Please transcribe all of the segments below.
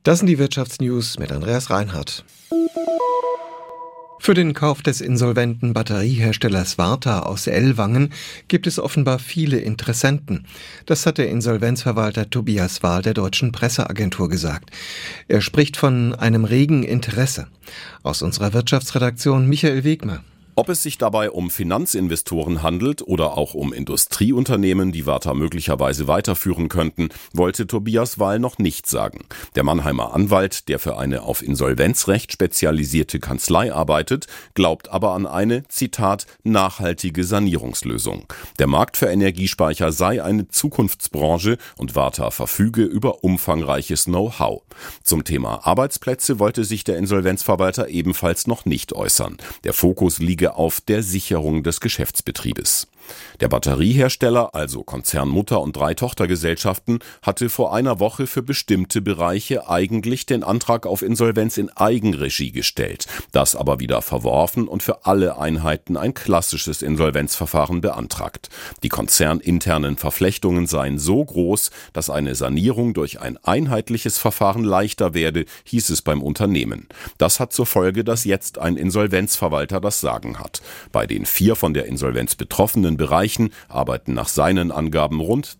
Das sind die Wirtschaftsnews mit Andreas Reinhardt. Für den Kauf des insolventen Batterieherstellers Varta aus Ellwangen gibt es offenbar viele Interessenten. Das hat der Insolvenzverwalter Tobias Wahl der Deutschen Presseagentur gesagt. Er spricht von einem regen Interesse. Aus unserer Wirtschaftsredaktion Michael Wegmer. Ob es sich dabei um Finanzinvestoren handelt oder auch um Industrieunternehmen, die Varta möglicherweise weiterführen könnten, wollte Tobias Wahl noch nicht sagen. Der Mannheimer Anwalt, der für eine auf Insolvenzrecht spezialisierte Kanzlei arbeitet, glaubt aber an eine, Zitat, nachhaltige Sanierungslösung. Der Markt für Energiespeicher sei eine Zukunftsbranche und Varta verfüge über umfangreiches Know-how. Zum Thema Arbeitsplätze wollte sich der Insolvenzverwalter ebenfalls noch nicht äußern. Der Fokus liege auf der Sicherung des Geschäftsbetriebes. Der Batteriehersteller, also Konzernmutter und 3 Tochtergesellschaften, hatte vor einer Woche für bestimmte Bereiche eigentlich den Antrag auf Insolvenz in Eigenregie gestellt, das aber wieder verworfen und für alle Einheiten ein klassisches Insolvenzverfahren beantragt. Die konzerninternen Verflechtungen seien so groß, dass eine Sanierung durch ein einheitliches Verfahren leichter werde, hieß es beim Unternehmen. Das hat zur Folge, dass jetzt ein Insolvenzverwalter das Sagen hat. Bei den 4 von der Insolvenz betroffenen Bereichen arbeiten nach seinen Angaben rund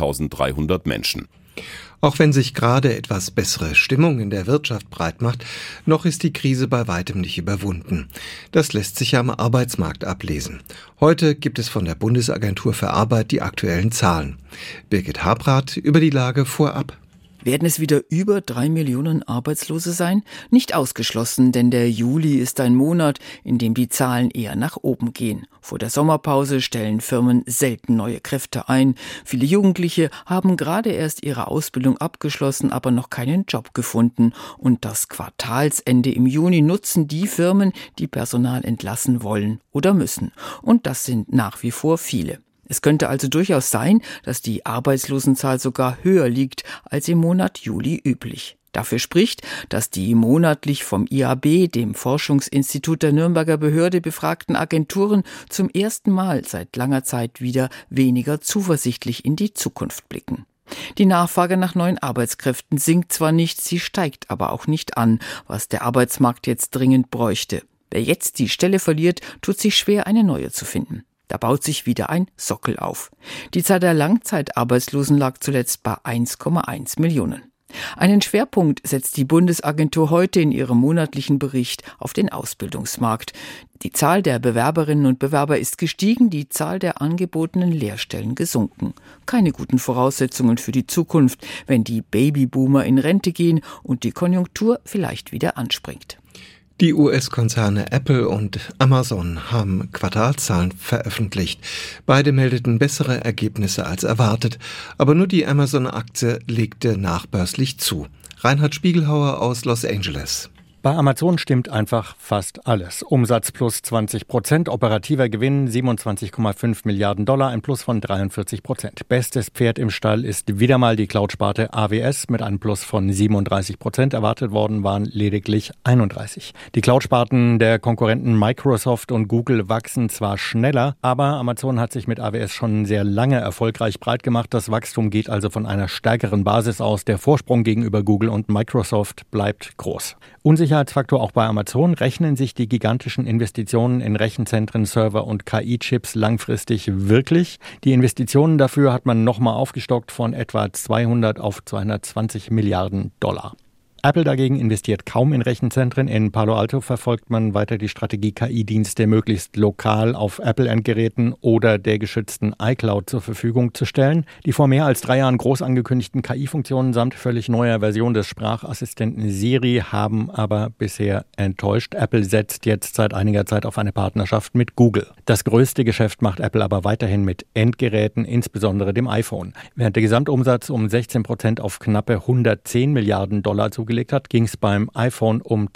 2300 Menschen. Auch wenn sich gerade etwas bessere Stimmung in der Wirtschaft breitmacht, noch ist die Krise bei weitem nicht überwunden. Das lässt sich am Arbeitsmarkt ablesen. Heute gibt es von der Bundesagentur für Arbeit die aktuellen Zahlen. Birgit Habrath über die Lage vorab. Werden es wieder über 3 Millionen Arbeitslose sein? Nicht ausgeschlossen, denn der Juli ist ein Monat, in dem die Zahlen eher nach oben gehen. Vor der Sommerpause stellen Firmen selten neue Kräfte ein. Viele Jugendliche haben gerade erst ihre Ausbildung abgeschlossen, aber noch keinen Job gefunden. Und das Quartalsende im Juni nutzen die Firmen, die Personal entlassen wollen oder müssen. Und das sind nach wie vor viele. Es könnte also durchaus sein, dass die Arbeitslosenzahl sogar höher liegt als im Monat Juli üblich. Dafür spricht, dass die monatlich vom IAB, dem Forschungsinstitut der Nürnberger Behörde, befragten Agenturen zum ersten Mal seit langer Zeit wieder weniger zuversichtlich in die Zukunft blicken. Die Nachfrage nach neuen Arbeitskräften sinkt zwar nicht, sie steigt aber auch nicht an, was der Arbeitsmarkt jetzt dringend bräuchte. Wer jetzt die Stelle verliert, tut sich schwer, eine neue zu finden. Da baut sich wieder ein Sockel auf. Die Zahl der Langzeitarbeitslosen lag zuletzt bei 1,1 Millionen. Einen Schwerpunkt setzt die Bundesagentur heute in ihrem monatlichen Bericht auf den Ausbildungsmarkt. Die Zahl der Bewerberinnen und Bewerber ist gestiegen, die Zahl der angebotenen Lehrstellen gesunken. Keine guten Voraussetzungen für die Zukunft, wenn die Babyboomer in Rente gehen und die Konjunktur vielleicht wieder anspringt. Die US-Konzerne Apple und Amazon haben Quartalszahlen veröffentlicht. Beide meldeten bessere Ergebnisse als erwartet, aber nur die Amazon-Aktie legte nachbörslich zu. Reinhard Spiegelhauer aus Los Angeles. Bei Amazon stimmt einfach fast alles. Umsatz plus 20%, operativer Gewinn 27,5 Milliarden $, ein Plus von 43%. Bestes Pferd im Stall ist wieder mal die Cloud-Sparte AWS mit einem Plus von 37%. Erwartet worden waren lediglich 31. Die Cloud-Sparten der Konkurrenten Microsoft und Google wachsen zwar schneller, aber Amazon hat sich mit AWS schon sehr lange erfolgreich breit gemacht. Das Wachstum geht also von einer stärkeren Basis aus. Der Vorsprung gegenüber Google und Microsoft bleibt groß. Unsicherheitsfaktor auch bei Amazon: rechnen sich die gigantischen Investitionen in Rechenzentren, Server und KI-Chips langfristig wirklich? Die Investitionen dafür hat man nochmal aufgestockt von etwa 200 auf 220 Milliarden $. Apple dagegen investiert kaum in Rechenzentren. In Palo Alto verfolgt man weiter die Strategie, KI-Dienste möglichst lokal auf Apple-Endgeräten oder der geschützten iCloud zur Verfügung zu stellen. Die vor mehr als 3 Jahren groß angekündigten KI-Funktionen samt völlig neuer Version des Sprachassistenten Siri haben aber bisher enttäuscht. Apple setzt jetzt seit einiger Zeit auf eine Partnerschaft mit Google. Das größte Geschäft macht Apple aber weiterhin mit Endgeräten, insbesondere dem iPhone. Während der Gesamtumsatz um 16% auf knappe 110 Milliarden $ zugelegt hat, ging es beim iPhone um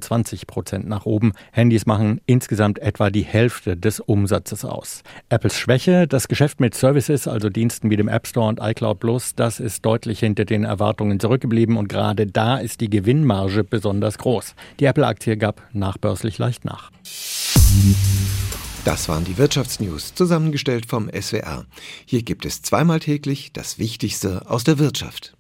22% nach oben. Handys machen insgesamt etwa die Hälfte des Umsatzes aus. Apples Schwäche: das Geschäft mit Services, also Diensten wie dem App Store und iCloud Plus, das ist deutlich hinter den Erwartungen zurückgeblieben und gerade da ist die Gewinnmarge besonders groß. Die Apple-Aktie gab nachbörslich leicht nach. Das waren die Wirtschaftsnews, zusammengestellt vom SWR. Hier gibt es zweimal täglich das Wichtigste aus der Wirtschaft.